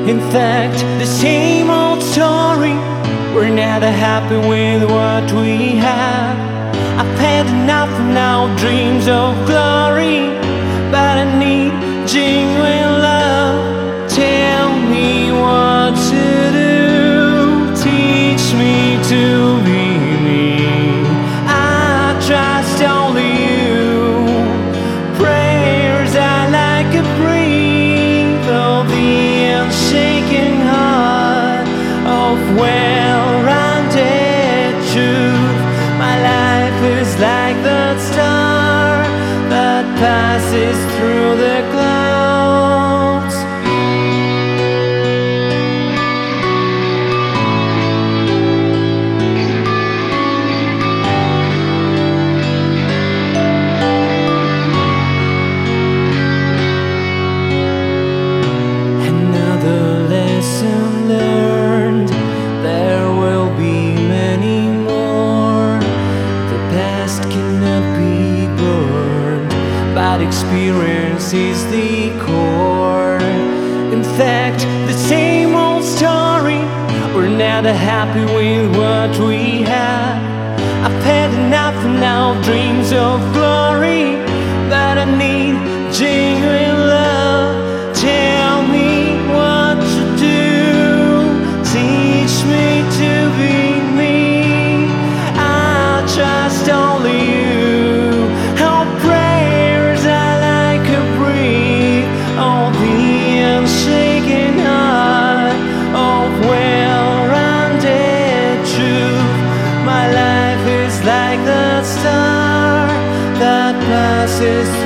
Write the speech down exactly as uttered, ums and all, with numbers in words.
In fact, the same old story. We're never happy with what we have. I've had enough now, dreams of glory, but I need genuine love. Tell me what to do, teach me to be me. I trust only you. Prayers are like a breath of the unshaken heart of well-rounded truth. My life is like the star that passes through the clouds. Another lesson learned, there will be many more. The past cannot be burned, but experience is the core. In fact, the same old story. We're never happy with what we have. I've had enough now, dreams of glory, but I need genuine love. Tell me what to do, teach me to be me. I trust only you. Our prayers are like a breath of the unshaken heart of well-rounded truth. My life is like the star that passes